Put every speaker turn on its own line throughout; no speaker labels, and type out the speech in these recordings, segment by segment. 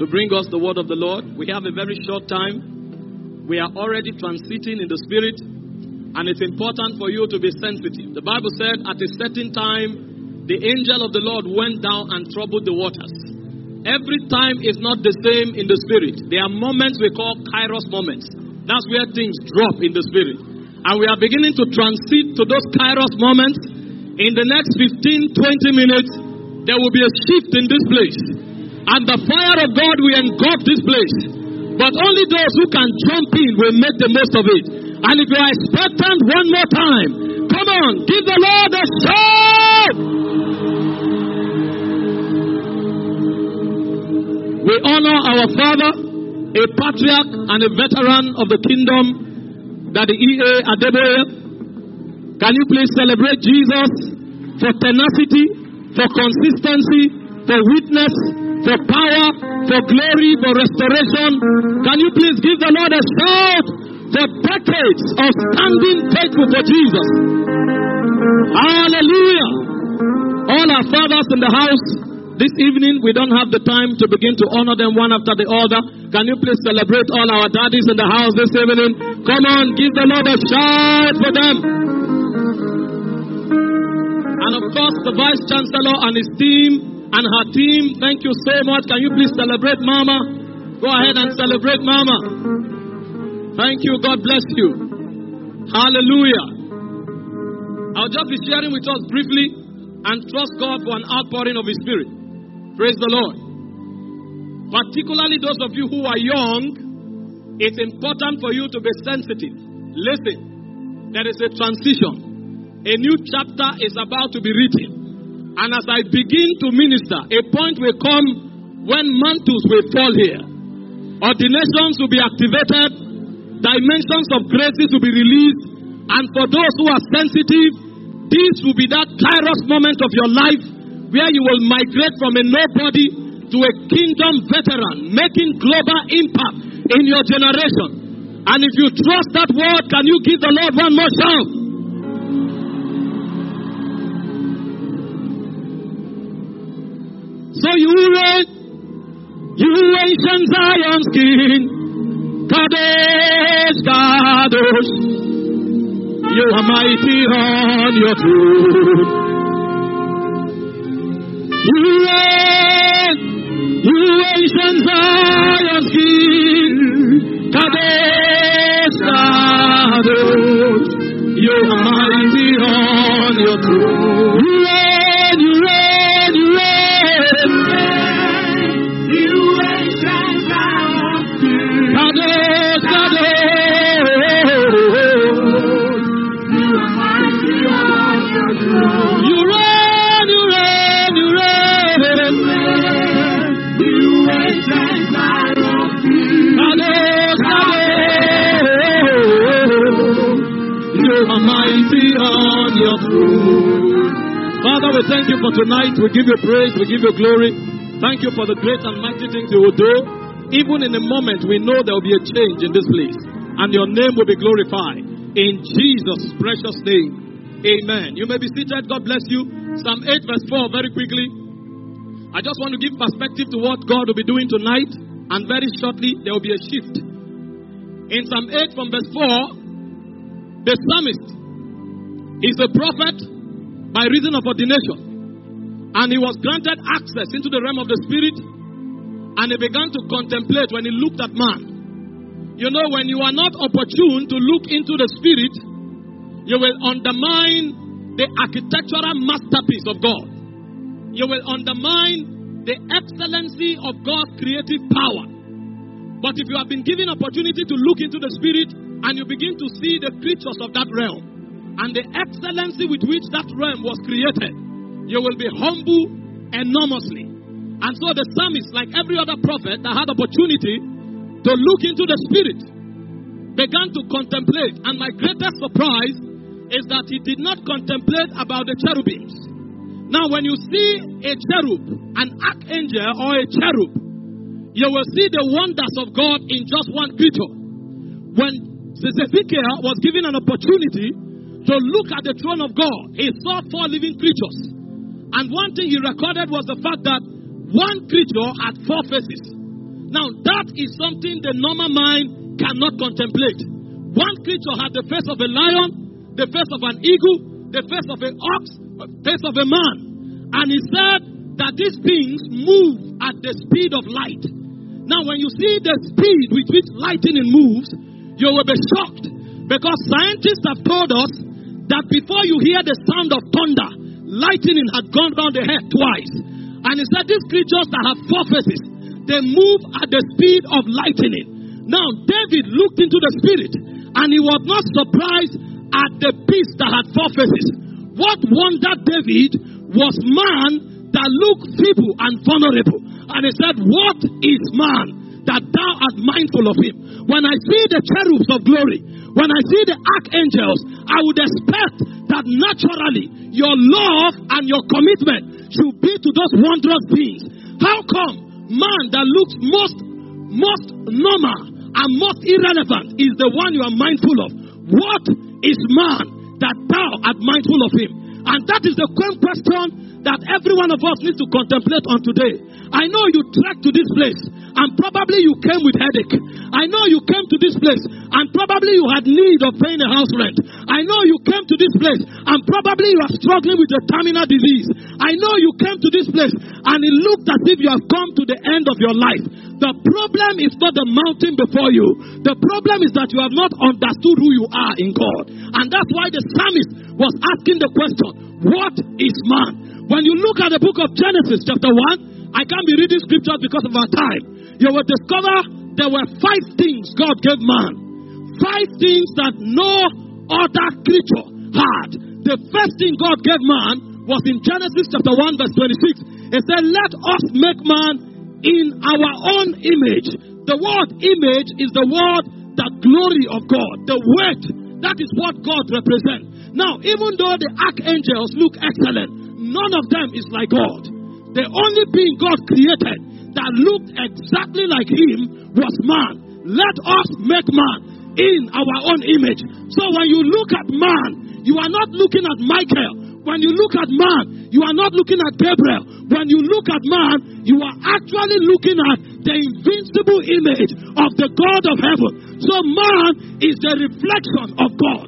to bring us the word of the Lord. We have a very short time. We are already transiting in the Spirit, and it's important for you to be sensitive. The Bible said at a certain time, the angel of the Lord went down and troubled the waters. Every time is not the same in the Spirit. There are moments we call kairos moments. That's where things drop in the Spirit. And we are beginning to transit to those kairos moments. In the next 15, 20 minutes, there will be a shift in this place. And the fire of God will engulf this place. But only those who can jump in will make the most of it. And if you are expectant one more time, come on, give the Lord a shout! We honor our father, a patriarch and a veteran of the kingdom, Daddy E.A. Adeboye. Can you please celebrate Jesus for tenacity, for consistency, for witness, for power, for glory, for restoration? Can you please give the Lord a shout for decades of standing faithful for Jesus? Hallelujah! All our fathers in the house, this evening we don't have the time to begin to honor them one after the other. Can you please celebrate all our daddies in the house this evening? Come on, give the Lord a shout for them. And of course, the Vice Chancellor and his team and her team, thank you so much. Can you please celebrate Mama? Go ahead and celebrate Mama. Thank you. God bless you. Hallelujah. I'll just be sharing with us briefly and trust God for an outpouring of His Spirit. Praise the Lord. Particularly those of you who are young, it's important for you to be sensitive. Listen, there is a transition. A new chapter is about to be written. And as I begin to minister, a point will come when mantles will fall here. Ordinations will be activated. Dimensions of graces will be released. And for those who are sensitive, this will be that kairos moment of your life where you will migrate from a nobody to a kingdom veteran, making global impact in your generation. And if you trust that word, can you give the Lord one more shout? So you reign, you ancient Zion's king, Kadosh, Kadosh, you are mighty on your throne. You reign, you ancient Zion's king, Kadosh, Kadosh, you are mighty on your throne. You reign, you reign, you reign. Father, we thank you for tonight. We give you praise. We give you glory. Thank you for the great and mighty things you will do. Even in a moment, we know there will be a change in this place. And your name will be glorified. In Jesus' precious name. Amen. You may be seated. God bless you. Psalm 8 verse 4 very quickly. I just want to give perspective to what God will be doing tonight. And very shortly, there will be a shift. In Psalm 8 from verse 4, the psalmist is a prophet by reason of ordination. And he was granted access into the realm of the Spirit. And he began to contemplate when he looked at man. You know, when you are not opportune to look into the Spirit, you will undermine the architectural masterpiece of God. You will undermine the excellency of God's creative power. But if you have been given opportunity to look into the Spirit and you begin to see the creatures of that realm and the excellency with which that realm was created, you will be humble enormously. And so the psalmist, like every other prophet that had opportunity to look into the Spirit, began to contemplate. And my greatest surprise is that he did not contemplate about the cherubims. Now, when you see a cherub, an archangel or a cherub, you will see the wonders of God in just one creature. When Zedekiah was given an opportunity to look at the throne of God, he saw 4 living creatures. And one thing he recorded was the fact that one creature had 4 faces. Now, that is something the normal mind cannot contemplate. One creature had the face of a lion, the face of an eagle, the face of an ox, the face of a man. And he said that these things move at the speed of light. Now, when you see the speed with which lightning moves, you will be shocked. Because scientists have told us that before you hear the sound of thunder, lightning had gone round the head twice. And he said these creatures that have four faces, they move at the speed of lightning. Now, David looked into the spirit, and he was not surprised at the beast that had four faces. What wondered David was man that looked feeble and vulnerable. And he said, what is man that thou art mindful of him? When I see the cherubs of glory, when I see the archangels, I would expect that naturally your love and your commitment should be to those wondrous things. How come man that looks most normal and most irrelevant is the one you are mindful of? What is man that thou art mindful of him? And that is the question that every one of us needs to contemplate on today. I know you trekked to this place and probably you came with headache. I know you came to this place and probably you had need of paying a house rent. I know you came to this place and probably you are struggling with a terminal disease. I know you came to this place and it looked as if you have come to the end of your life. The problem is not the mountain before you. The problem is that you have not understood who you are in God. And that's why the psalmist was asking the question, what is man? When you look at the book of Genesis chapter 1, I can't be reading scriptures because of our time. You will discover there were 5 things God gave man. 5 things that no other creature had. The first thing God gave man was in Genesis chapter 1 verse 26. It said, let us make man in our own image. The word image is the word, the glory of God. The weight, that is what God represents. Now, even though the archangels look excellent, none of them is like God. The only being God created that looked exactly like him was man. Let us make man in our own image. So when you look at man, you are not looking at Michael. When you look at man, you are not looking at Gabriel. When you look at man, you are actually looking at the invincible image of the God of heaven. So man is the reflection of God.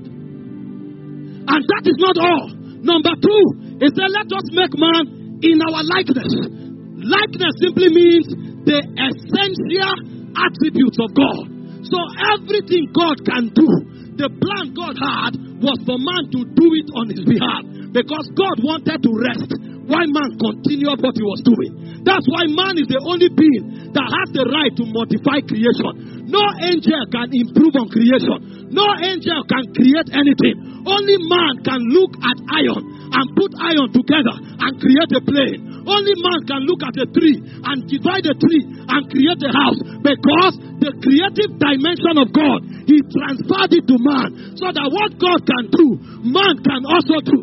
And that is not all. Number 2, it said, let us make man in our likeness. Likeness simply means the essential attributes of God. So everything God can do, the plan God had was for man to do it on his behalf. Because God wanted to rest while man continued what he was doing. That's why man is the only being that has the right to modify creation. No angel can improve on creation. No angel can create anything. Only man can look at iron and put iron together and create a plane. Only man can look at a tree and divide a tree and create a house, because the creative dimension of God, he transferred it to man, so that what God can do, man can also do.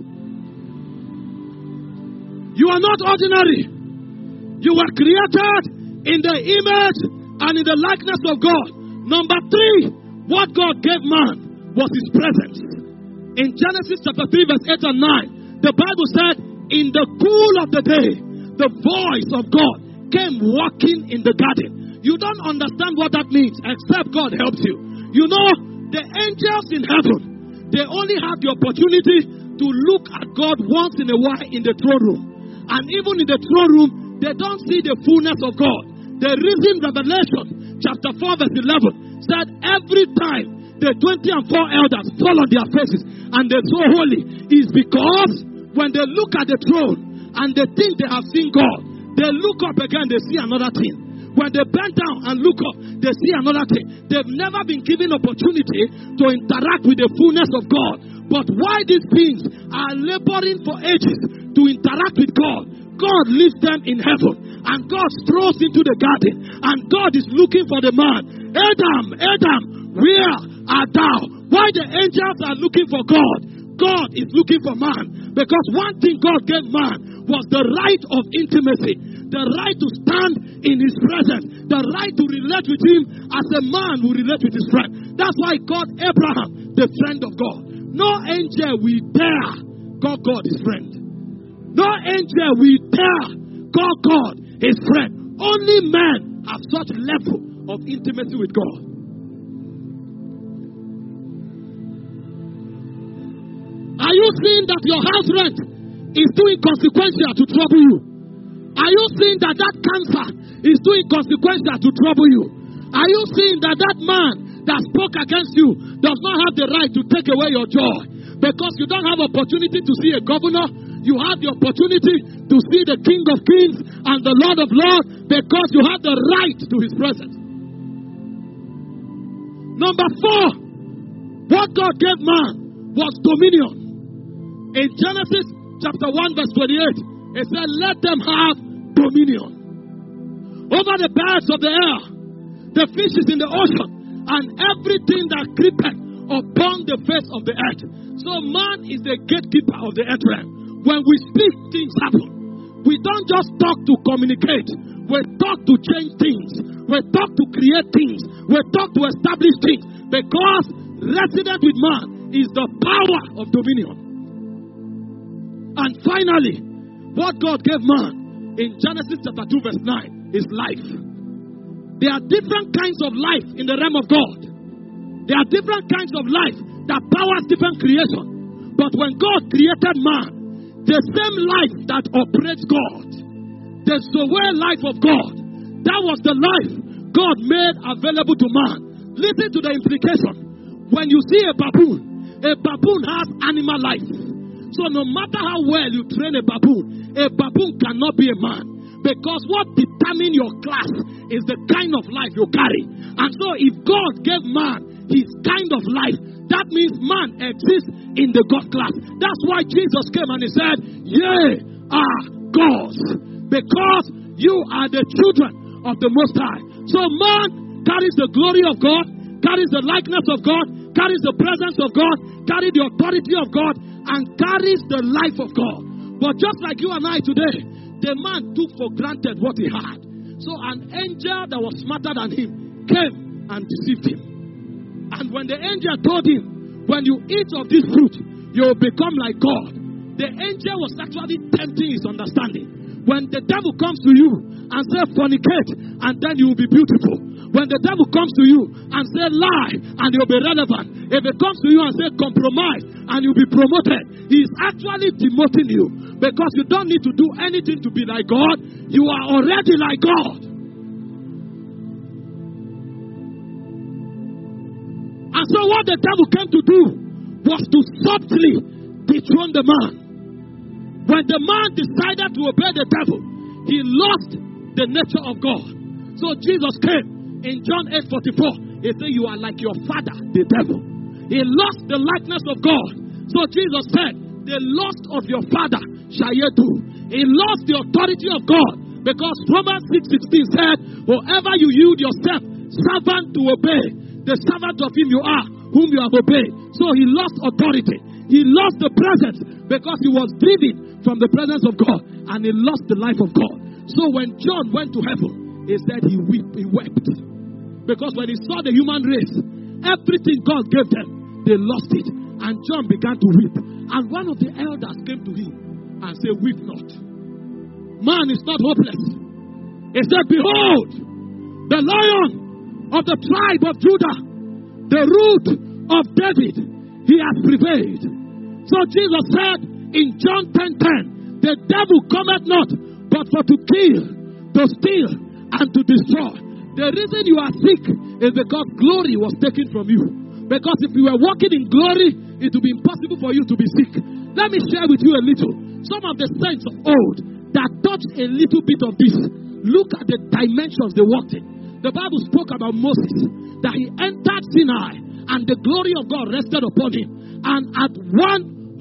You are not ordinary. You were created in the image and in the likeness of God. Number 3, what God gave man was his presence. In Genesis chapter 3 verse 8 and 9, the Bible said, in the cool of the day, the voice of God came walking in the garden. You don't understand what that means except God helps you. You know, the angels in heaven, they only have the opportunity to look at God once in a while in the throne room. And even in the throne room, they don't see the fullness of God. The reason Revelation chapter 4 verse 11 said, every time the 24 elders fall on their faces and they're so holy, is because when they look at the throne and they think they have seen God, they look up again, they see another thing. When they bend down and look up, they see another thing. They've never been given opportunity to interact with the fullness of God. But why these beings are laboring for ages to interact with God, God leaves them in heaven, and God strolls into the garden, and God is looking for the man. Adam, Adam, where art thou? Why the angels are looking for God, God is looking for man. Because one thing God gave man was the right of intimacy, the right to stand in his presence, the right to relate with him as a man will relate with his friend. That's why he called Abraham the friend of God. No angel will dare call God his friend. No angel will dare call God his friend. Only men have such level of intimacy with God. Are you seeing that your house rent is too inconsequential to trouble you? Are you seeing that cancer is too inconsequential to trouble you? Are you seeing that man that spoke against you does not have the right to take away your joy? Because you don't have opportunity to see a governor, you have the opportunity to see the King of Kings and the Lord of Lords, because you have the right to his presence. Number 4, what God gave man was dominion. In Genesis chapter 1 verse 28, it said, let them have dominion over the birds of the air, the fishes in the ocean, and everything that creepeth upon the face of the earth. So man is the gatekeeper of the earth realm. When we speak, things happen. We don't just talk to communicate. We talk to change things. We talk to create things. We talk to establish things. Because resident with man is the power of dominion. And finally, what God gave man in Genesis chapter 2 verse 9 is life. There are different kinds of life in the realm of God. There are different kinds of life that powers different creation. But when God created man, the same life that operates God, the Zoe life of God, that was the life God made available to man. Listen to the implication. When you see a baboon has animal life. So no matter how well you train a baboon cannot be a man. Because what determines your class is the kind of life you carry. And so if God gave man his kind of life, that means man exists in the God class. That's why Jesus came and he said, ye are gods, because you are the children of the Most High. So man carries the glory of God, carries the likeness of God, carries the presence of God, carries the authority of God, and carries the life of God. But just like you and I today, the man took for granted what he had. So an angel that was smarter than him came and deceived him. And when the angel told him, when you eat of this fruit, you will become like God, the angel was actually tempting his understanding. When the devil comes to you and say fornicate, and then you will be beautiful. When the devil comes to you and say lie, and you'll be relevant. If it comes to you and say compromise, and you'll be promoted, he is actually demoting you. Because you don't need to do anything to be like God. You are already like God. And so what the devil came to do was to subtly dethrone the man. When the man decided to obey the devil, he lost the nature of God. So Jesus came in John 8:44. He said, you are like your father, the devil. He lost the likeness of God. So Jesus said, the lust of your father shall ye do. He lost the authority of God. Because Romans 6:16 said, whoever you yield yourself servant to obey, the servant of him you are, whom you have obeyed. So he lost authority. He lost the presence because he was driven from the presence of God, and he lost the life of God. So when John went to heaven, he said he wept. Because when he saw the human race, everything God gave them, they lost it. And John began to weep. And one of the elders came to him and said, weep not. Man is not hopeless. He said, behold, the Lion of the tribe of Judah, the root of David, he has prevailed. So Jesus said in John 10:10, the devil cometh not but for to kill, to steal, and to destroy. The reason you are sick is because glory was taken from you. Because if you were walking in glory, it would be impossible for you to be sick. Let me share with you a little. Some of the saints of old that touched a little bit of this, look at the dimensions they walked in. The Bible spoke about Moses, that he entered Sinai and the glory of God rested upon him. And at 120,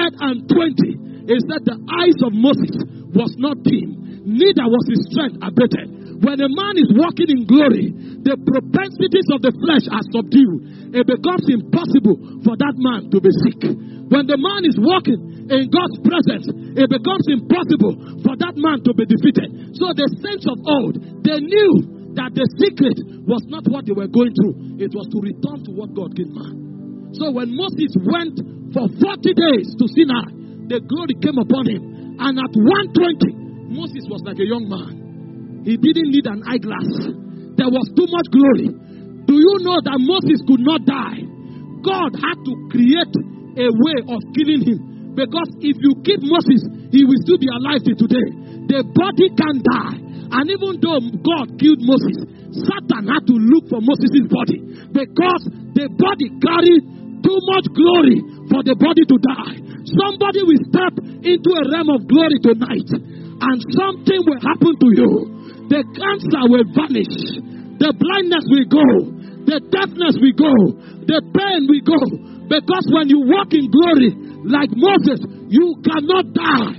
it said the eyes of Moses was not dim, neither was his strength abated. When a man is walking in glory, the propensities of the flesh are subdued. It becomes impossible for that man to be sick. When the man is walking in God's presence, it becomes impossible for that man to be defeated. So the saints of old, they knew that the secret was not what they were going through. It was to return to what God gave man. So when Moses went for 40 days to Sinai, the glory came upon him. And at 120, Moses was like a young man. He didn't need an eyeglass. There was too much glory. Do you know that Moses could not die? God had to create a way of killing him. Because if you keep Moses, he will still be alive till today. The body can die. And even though God killed Moses, Satan had to look for Moses' body. Because the body carried too much glory for the body to die. Somebody will step into a realm of glory tonight, and something will happen to you. The cancer will vanish. The blindness will go. The deafness will go. The pain will go. Because when you walk in glory like Moses, you cannot die.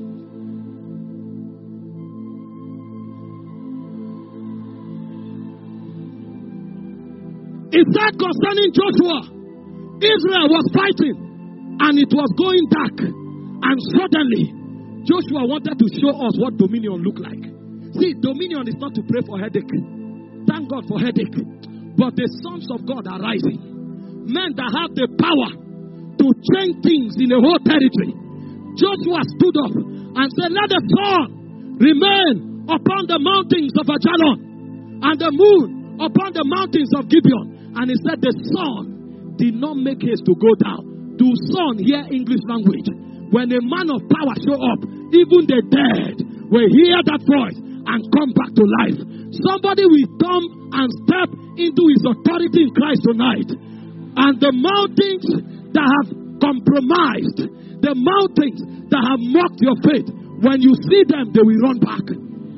It said concerning Joshua, Israel was fighting and it was going dark. And suddenly, Joshua wanted to show us what dominion looked like. See, dominion is not to pray for headache. Thank God for headache. But the sons of God are rising. Men that have the power to change things in a whole territory. Joshua stood up and said, let the sun remain upon the mountains of Ajalon and the moon upon the mountains of Gibeon. And he said the sun did not make haste to go down. Do sun hear English language? When a man of power show up, even the dead will hear that voice and come back to life. Somebody will come and step into his authority in Christ tonight. And the mountains that have compromised, the mountains that have mocked your faith, when you see them, they will run back.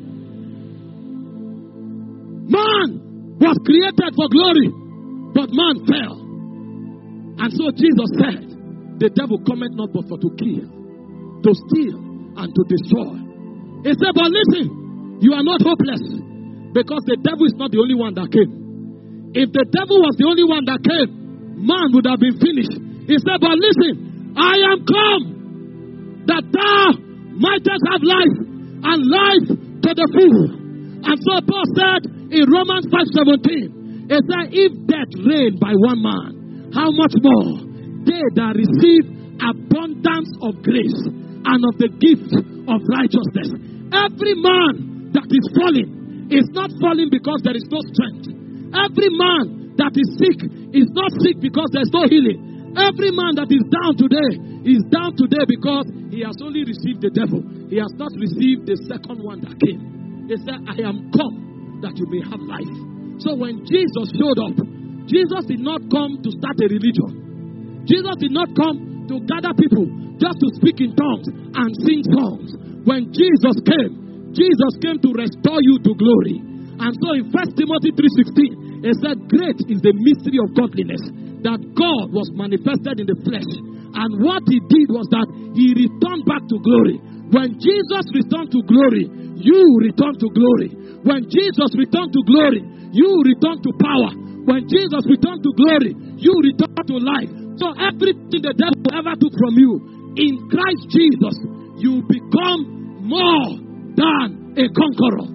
Man was created for glory, but man fell. And so Jesus said, the devil cometh not but for to kill, to steal, and to destroy. He said, but listen, you are not hopeless, because the devil is not the only one that came. If the devil was the only one that came, man would have been finished. He said, but listen, I am come that thou mightest have life, and life to the full. And so Paul said in Romans 5:17, he said, if death reigned by one man, how much more they that receive abundance of grace and of the gift of righteousness. Every man that is falling is not falling because there is no strength. Every man that is sick is not sick because there is no healing. Every man that is down today is down today because he has only received the devil. He has not received the second one that came. He said, I am come that you may have life. So when Jesus showed up, Jesus did not come to start a religion. Jesus did not come to gather people just to speak in tongues and sing songs. When Jesus came to restore you to glory. And so in 1 Timothy 3:16, it said, great is the mystery of godliness, that God was manifested in the flesh. And what he did was that he returned back to glory. When Jesus returned to glory, you return to glory. When Jesus returned to glory, you return to power. When Jesus returned to glory, you return to life. So everything the devil ever took from you, in Christ Jesus, you become more than a conqueror.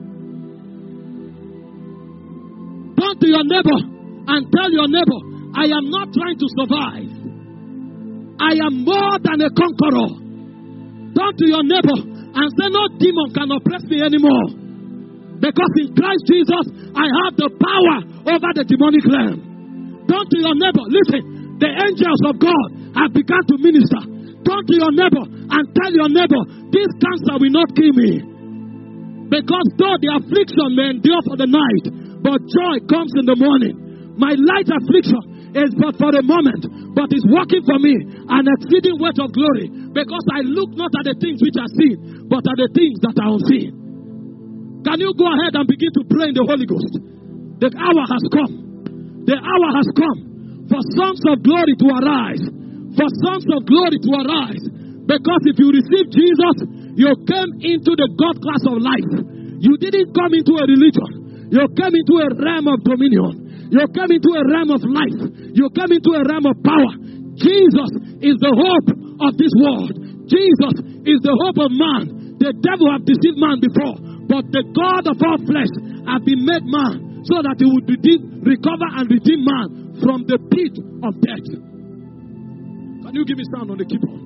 Turn to your neighbor and tell your neighbor, I am not trying to survive. I am more than a conqueror. Turn to your neighbor and say, no demon can oppress me anymore. Because in Christ Jesus, I have the power over the demonic realm. Turn to your neighbor. Listen, the angels of God have begun to minister. Turn to your neighbor and tell your neighbor, this cancer will not kill me. Because though the affliction may endure for the night, but joy comes in the morning. My light affliction is but for a moment, but is working for me an exceeding weight of glory. Because I look not at the things which are seen, but at the things that are unseen. Can you go ahead and begin to pray in the Holy Ghost? The hour has come. The hour has come for sons of glory to arise. For sons of glory to arise. Because if you receive Jesus, you came into the God class of life. You didn't come into a religion. You came into a realm of dominion. You came into a realm of life. You came into a realm of power. Jesus is the hope of this world. Jesus is the hope of man. The devil have deceived man before. But the God of all flesh has been made man so that he would recover and redeem man from the pit of death. Can you give me sound on the keyboard?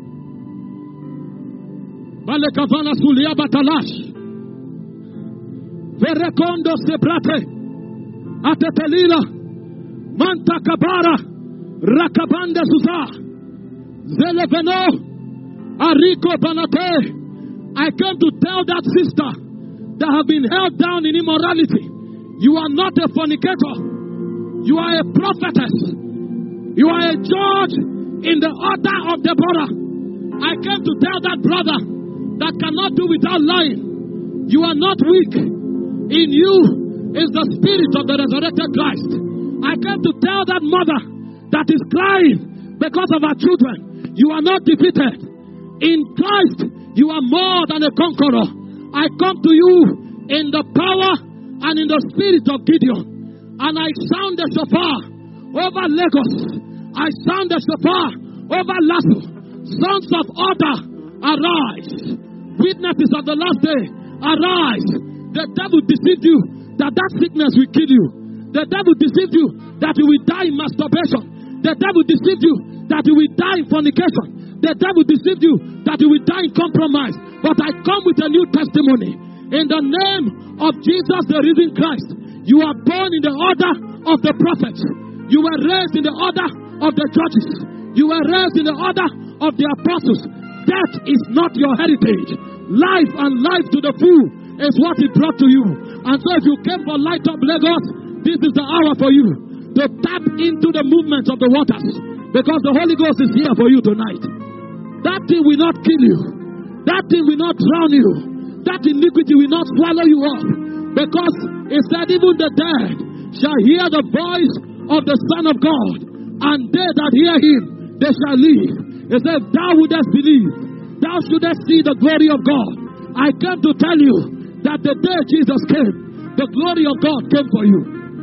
Verekondo sebrate. Atetelila. Manta kabara. Rakabanda suza. Zeleveno. Ariko banate. I came to tell that sister that have been held down in immorality. You are not a fornicator. You are a prophetess. You are a judge in the order of Deborah. I came to tell that brother that cannot do without lying. You are not weak. In you is the spirit of the resurrected Christ. I came to tell that mother that is crying because of her children. You are not defeated. In Christ, you are more than a conqueror. I come to you in the power and in the spirit of Gideon. And I sound the shofar over Lagos. I sound the shofar over Lasso. Sons of order, arise. Witnesses of the last day, arise. The devil deceived you that sickness will kill you. The devil deceived you that you will die in masturbation. The devil deceived you that you will die in fornication. The devil deceived you that you will die in compromise. But I come with a new testimony. In the name of Jesus, the risen Christ, you are born in the order of the prophets. You were raised in the order of the judges. You were raised in the order of the apostles. Death is not your heritage. Life and life to the full is what it brought to you. And so if you came for Light Up Lagos, this is the hour for you to tap into the movement of the waters. Because the Holy Ghost is here for you tonight. That thing will not kill you. That thing will not drown you. That iniquity will not swallow you up. Because it said even the dead shall hear the voice of the Son of God. And they that hear him, they shall live. It said, thou wouldest believe. Thou shouldest see the glory of God. I came to tell you that the day Jesus came, the glory of God came for you.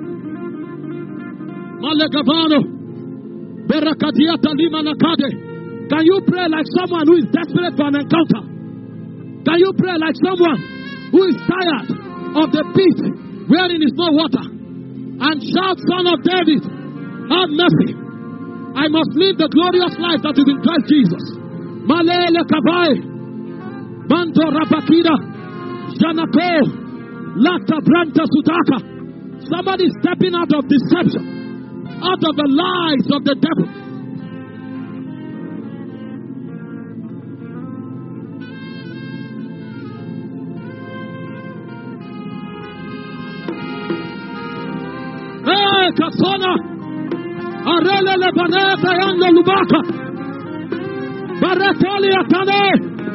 Malekavano. Berakadiata lima nakade. Can you pray like someone who is desperate for an encounter? Can you pray like someone who is tired of the pit wherein is no water? And shout, Son of David, have mercy. I must live the glorious life that is in Christ Jesus. Malele kabai. Manto rapakida. Janako. Lata branta sudaka. Somebody stepping out of deception. Out of the lies of the devil. Kasona Arele Lebaneta Yanda Lubaka Baratoli Atane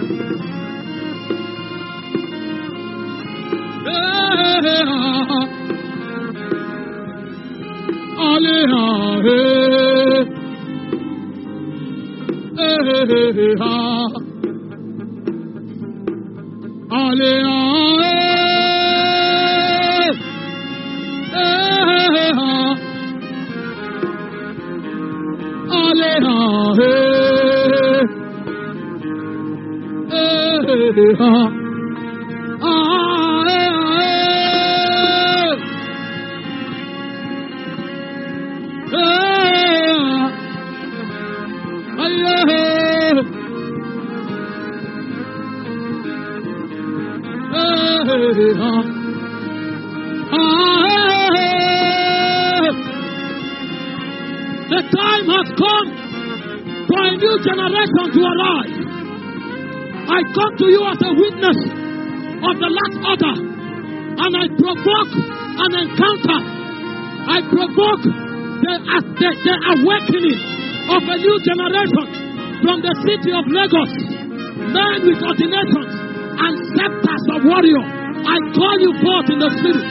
The time has come for a new generation to arise. I come to you as a witness of the last order, and I provoke an encounter. I provoke the awakening of a new generation from the city of Lagos. Men with ordinations and scepters of warrior. I call you forth in the spirit.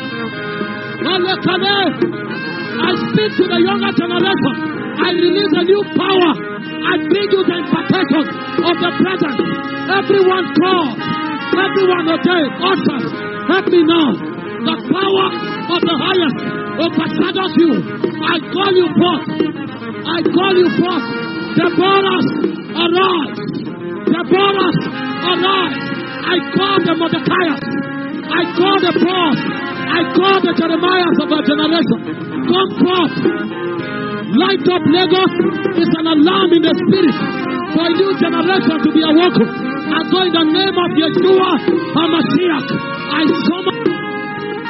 I speak to the younger generation. I release a new power. I bring you the impartation of the present. Everyone called, everyone ordained, ushers, help me now. The power of the highest overshadows you. I call you forth. I call you forth. Deborah, arise. Deborah, arise. I call the Mordecai's. I call the Paul. I call the Jeremiahs of our generation. Come forth. Light Up Lagos is an alarm in the spirit for a new generation to be awoken. And so in the name of Yeshua HaMashiach, I summon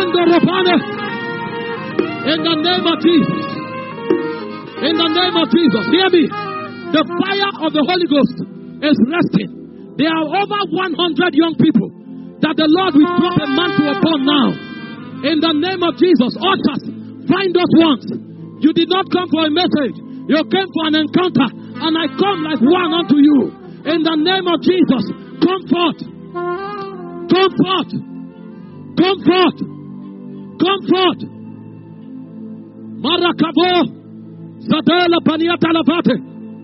In the name of Jesus. In the name of Jesus. Hear me. The fire of the Holy Ghost is resting. There are over 100 young people that the Lord will drop a mantle upon now. In the name of Jesus. Ushers, find those ones. You did not come for a message. You came for an encounter. And I come like one unto you. In the name of Jesus. Come forth. Come forth. Come forth. Come forth. Marakabo. Zadela Paniata Lavate.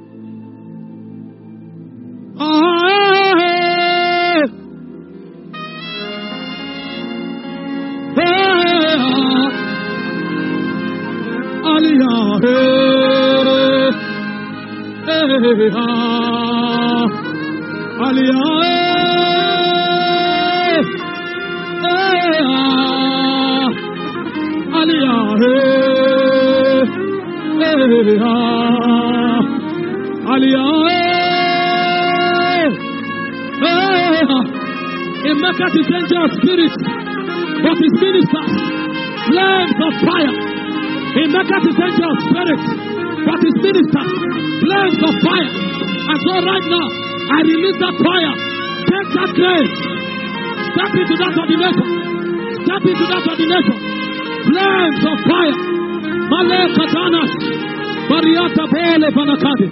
Emeka is angel spirit, but his ministers, flames of fire. Emeka is angel spirit, but his ministers, flames of fire. And so right now, I release that fire. Take that grace. Step into that ordination. Step into that ordination. Flames of fire. Male katanas. Bariata bole banakade.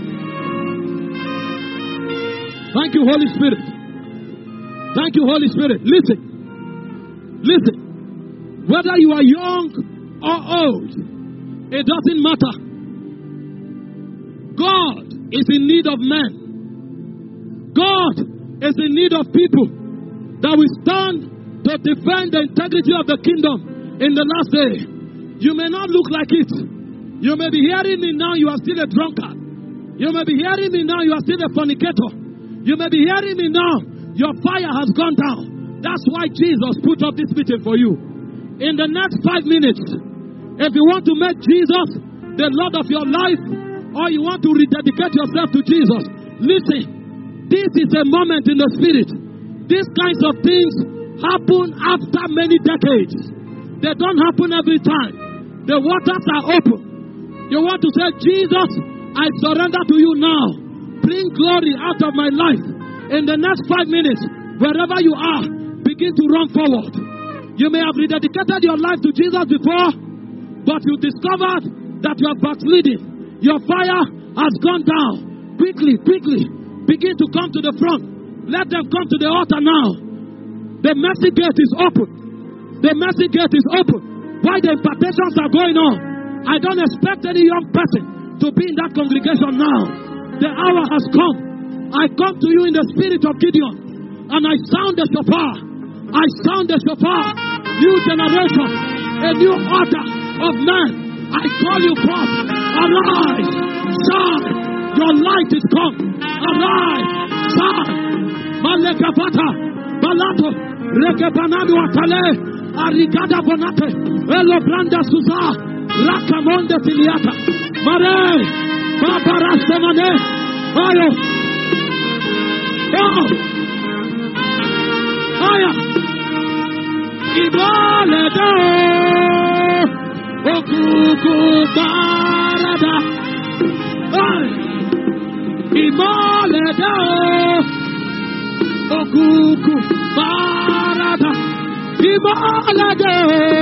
Thank you, Holy Spirit. Thank you, Holy Spirit. Listen. Listen. Whether you are young or old, it doesn't matter. God is in need of men. God is in need of people that will stand to defend the integrity of the kingdom in the last day. You may not look like it. You may be hearing me now, you are still a drunkard. You may be hearing me now, you are still a fornicator. You may be hearing me now, your fire has gone down. That's why Jesus put up this meeting for you. In the next 5 minutes, if you want to make Jesus the Lord of your life, or you want to rededicate yourself to Jesus, listen, this is a moment in the spirit. These kinds of things happen after many decades. They don't happen every time. The waters are open. You want to say, Jesus, I surrender to you now. Bring glory out of my life. In the next 5 minutes, wherever you are, begin to run forward. You may have rededicated your life to Jesus before, but you discovered that you are backsliding. Your fire has gone down. Quickly, quickly, begin to come to the front. Let them come to the altar now. The mercy gate is open. The mercy gate is open. While the impartations are going on, I don't expect any young person to be in that congregation now. The hour has come. I come to you in the spirit of Gideon, and I sound the shofar. I sound the shofar. New generation, a new order of men. I call you forth. Arise, shine. Your light is come. Arise, shine. Malekapata, Balato, Rekebanadu Atale, Arigada Bonate, Elo Branda Suza, Rakamonde Tiliata, Mare, Babarastemane, Ayo, Aya, Ibaleda, Okuku Barada, Ibaleda, Okuku Barada, Ibaleda.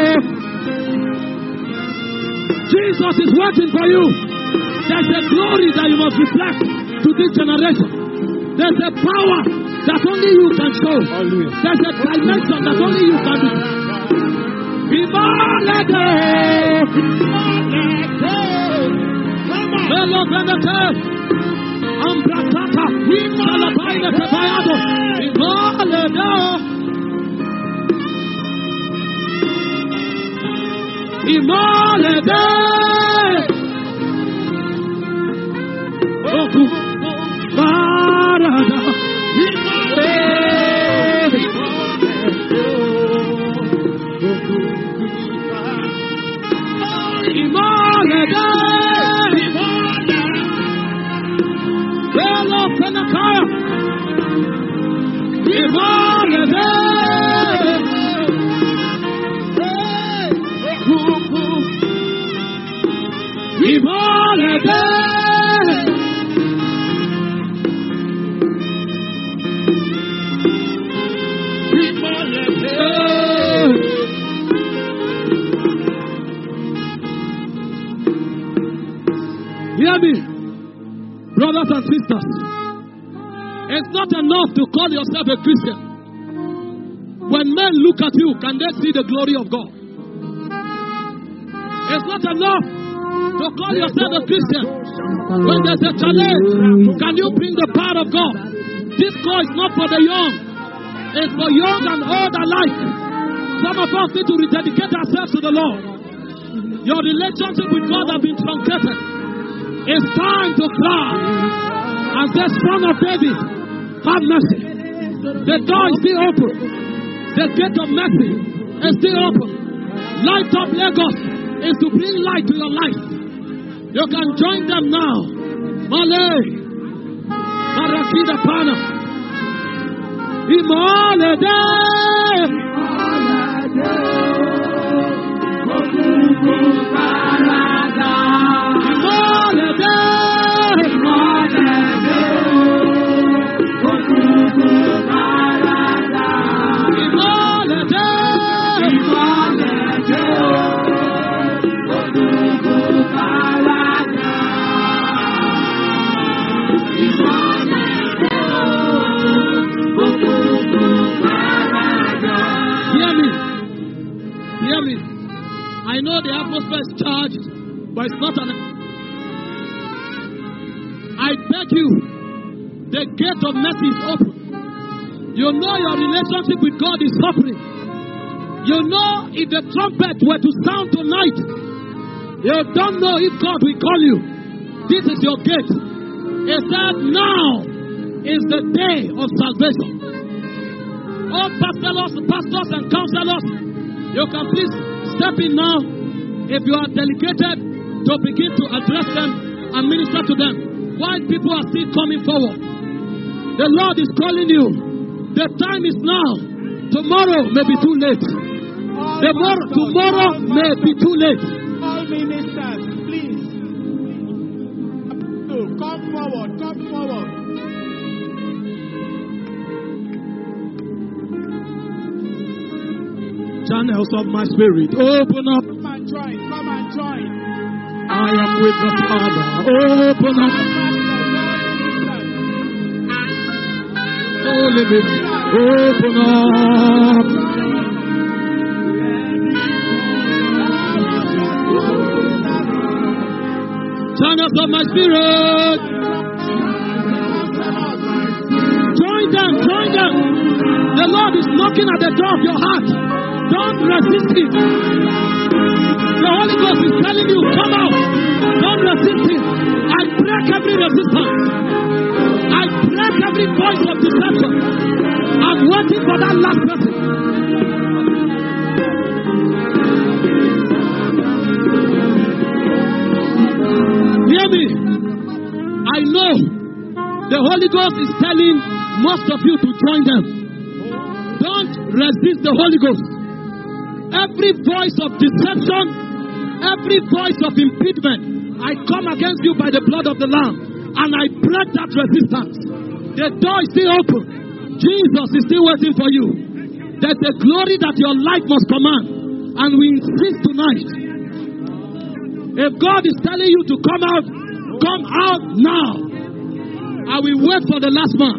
Jesus is waiting for you. There's a glory that you must reflect to this generation. There's a power that only you can show. There's a dimension that only you can do. Ibalede, Velo Venete, Ambratata, Salabaine Tebayado, Ibalede, Ibalede, Oku Barada, Ibalede, Velo Venakaya, Ibalede, Hear me, brothers and sisters. It's not enough to call yourself a Christian. When men look at you, can they see the glory of God? It's not enough to call yourself a Christian. When there's a challenge, can you bring the power of God? This call is not for the young. It's for young and old alike. Some of us need to rededicate ourselves to the Lord. Your relationship with God has been truncated. It's time to cry and say, Son of David, have mercy. The door is still open. The gate of mercy is still open. Light Up Lagos is to bring light to your life. You can join them now. Malay, Marakida Pana, Imalade, I know the atmosphere is charged, but it's not an. I beg you, the gate of mercy is open. You know your relationship with God is suffering. You know if the trumpet were to sound tonight, you don't know if God will call you. This is your gate. It said now is the day of salvation. All pastors and counselors, you can please step in now. If you are delegated to begin to address them and minister to them, while people are still coming forward. The Lord is calling you. The time is now. Tomorrow may be too late. Tomorrow may be too late.
All ministers, please. Come forward. Come forward.
Channels of my spirit, open up.
Come and join. Come and join.
I am with the Father. Open up. Holy baby, open up. Channels of my spirit. Join them, join them. The Lord is knocking at the door of your heart. Don't resist Him. The Holy Ghost is telling you, come out. Don't resist Him. I break every resistance. I break every voice of deception. I'm waiting for that last person. Hear me. I know the Holy Ghost is telling most of you to join them. Don't resist the Holy Ghost. Every voice of deception, every voice of impediment, I come against you by the blood of the Lamb, and I break that resistance. The door is still open. Jesus is still waiting for you. There's a glory that your life must command, and we insist tonight. If God is telling you to come out now. I will wait for the last man.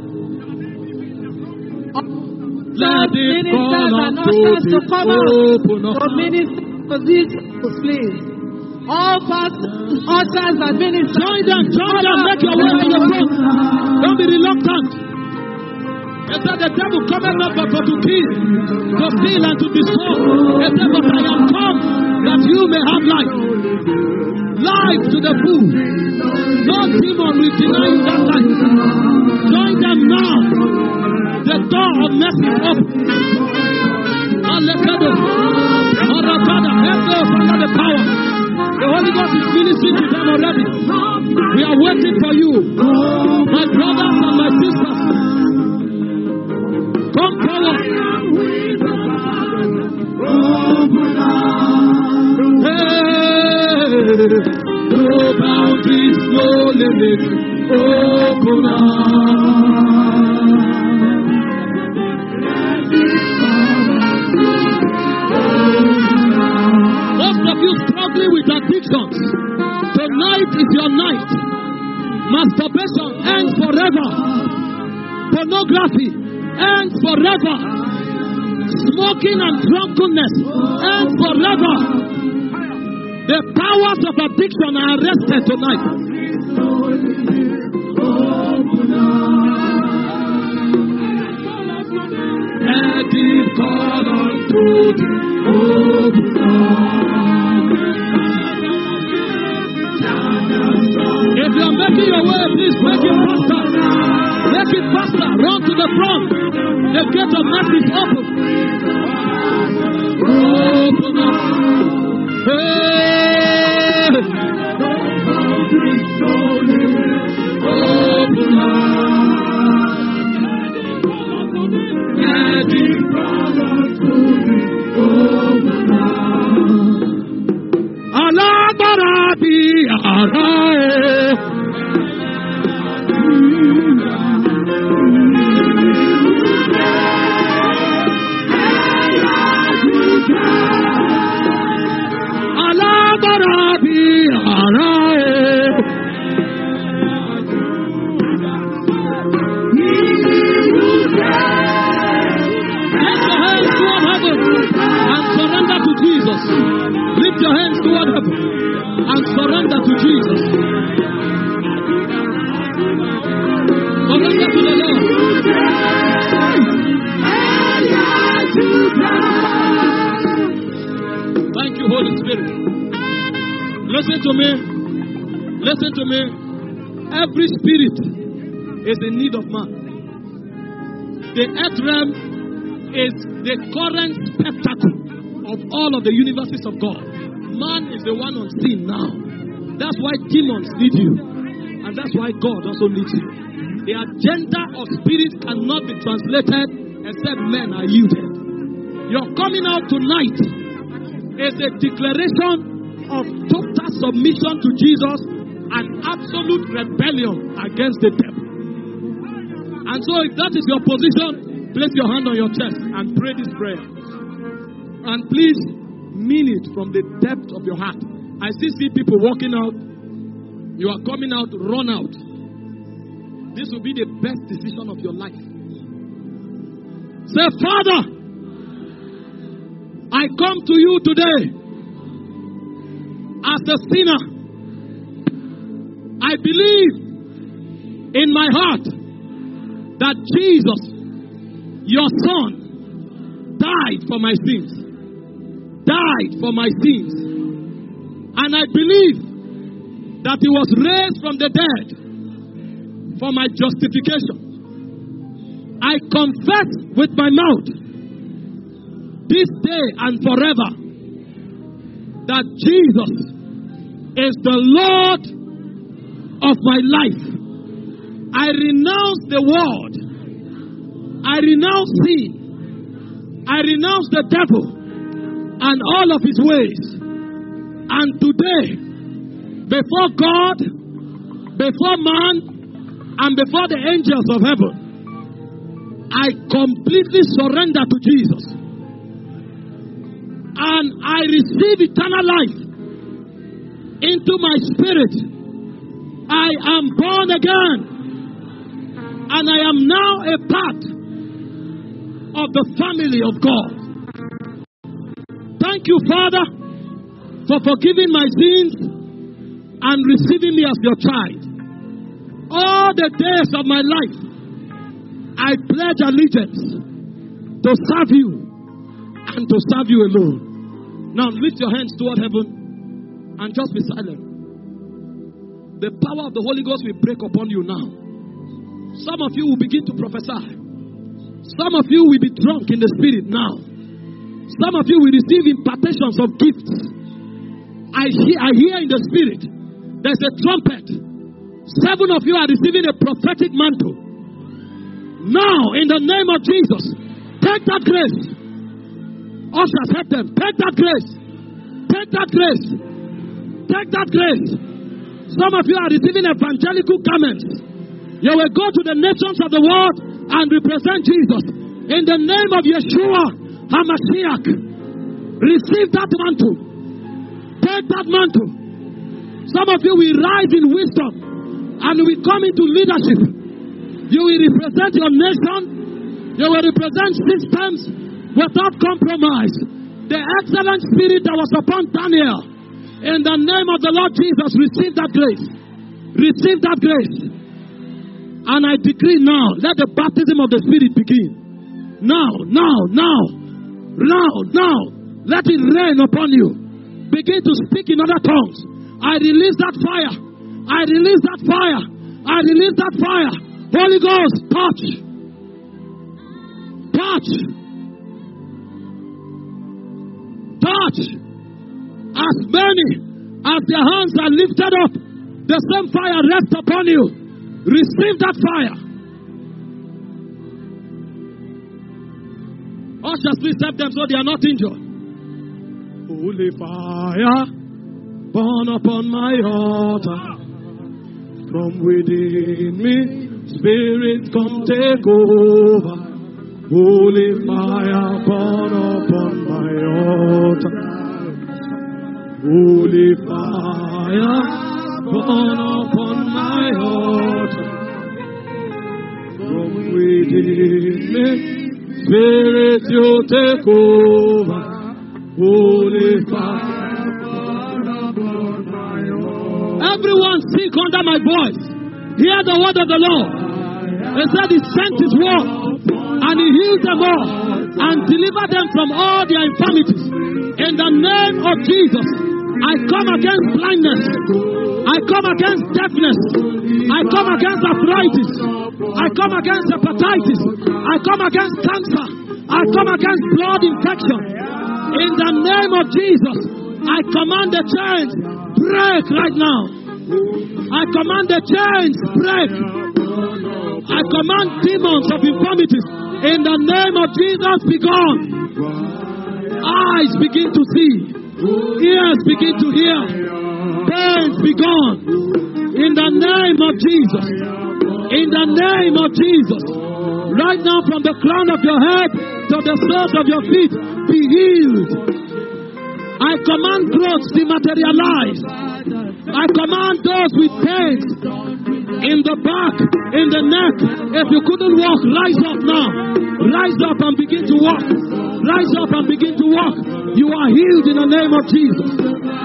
Let it fall to come out to minister to these please. All pastors, ushers, and ministers.
Join them, make your way to the front. Don't be reluctant. They said the devil cometh not but to kill, to steal, and to destroy. They said, but I am come that you may have life. Life to the full. No demon will deny you that life. Join them now. The door of mercy is open. Alekado, Arabada, help those under the power. The Holy Ghost is ministering to them already. We are waiting for you, my brothers and my sisters. Come forward. Hey. it open Most of you struggling with addictions. Tonight is your night. Masturbation ends forever. Pornography ends forever. Smoking and drunkenness ends forever. The powers of addiction are arrested tonight. If you are making your way, please make it faster. Make it faster. Run to the front. The gate of mercy is open. Open up. Hey. Open Lift your hands toward heaven and surrender to Jesus. Surrender to the Lord. Thank you, Holy Spirit. Listen to me. Listen to me. Every spirit is in need of man. The earth realm is the current spectacle of all of the universes of God. Man is the one on scene now. That's why demons need you. And that's why God also needs you. The agenda of spirit cannot be translated except men are yielded. Your coming out tonight is a declaration of total submission to Jesus and absolute rebellion against the devil. And so if that is your position, place your hand on your chest and pray this prayer. And please mean it from the depth of your heart. I still see people walking out. You are coming out, run out. This will be the best decision of your life. Say, Father, I come to you today as a sinner. I believe in my heart that Jesus, your Son, died for my sins. Died for my sins. And I believe that he was raised from the dead for my justification. I confess with my mouth this day and forever that Jesus is the Lord of my life. I renounce the world. I renounce sin. I renounce the devil and all of his ways. And today, before God, before man, and before the angels of heaven, I completely surrender to Jesus. And I receive eternal life into my spirit. I am born again. And I am now a part of the family of God. Thank you, Father, for forgiving my sins and receiving me as your child. All the days of my life, I pledge allegiance to serve you and to serve you alone. Now lift your hands toward heaven and just be silent. The power of the Holy Ghost will break upon you now. Some of you will begin to prophesy. Some of you will be drunk in the spirit now. Some of you will receive impartations of gifts. I hear in the spirit, there's a trumpet. 7 of you are receiving a prophetic mantle. Now, in the name of Jesus, take that grace. Ushers, help them. Take that grace. Take that grace. Take that grace. Some of you are receiving evangelical garments. You will go to the nations of the world and represent Jesus. In the name of Yeshua HaMashiach, receive that mantle. Take that mantle. Some of you will rise in wisdom and will come into leadership. You will represent your nation. You will represent systems without compromise. The excellent spirit that was upon Daniel, in the name of the Lord Jesus, receive that grace. Receive that grace. And I decree now, let the baptism of the Spirit begin. Now. Let it rain upon you. Begin to speak in other tongues. I release that fire. I release that fire. I release that fire. Holy Ghost, touch. Touch. Touch. As many as their hands are lifted up, the same fire rests upon you. Receive that fire. Ushers, please help them so they are not injured. Holy fire, burn upon my altar. From within me, Spirit, come take over. Holy fire, burn upon my altar. Holy fire, burn upon my altar. From within me, Spirit, you take over. Holy fire, burn upon my altar. Everyone speak under my voice. Hear the word of the Lord. He said he sent his word and he healed them all and delivered them from all their infirmities. In the name of Jesus, I come against blindness. I come against deafness. I come against arthritis. I come against hepatitis. I come against cancer. I come against blood infection. In the name of Jesus, I command the chains break right now. I command the chains break. I command demons of infirmities. In the name of Jesus, be gone. Eyes begin to see. Ears begin to hear. Pains be gone. In the name of Jesus. In the name of Jesus. Right now, from the crown of your head to the soles of your feet, be healed. I command growth to materialize. I command those with pains in the back, in the neck. If you couldn't walk, rise up now. Rise up and begin to walk. Rise up and begin to walk. You are healed in the name of Jesus.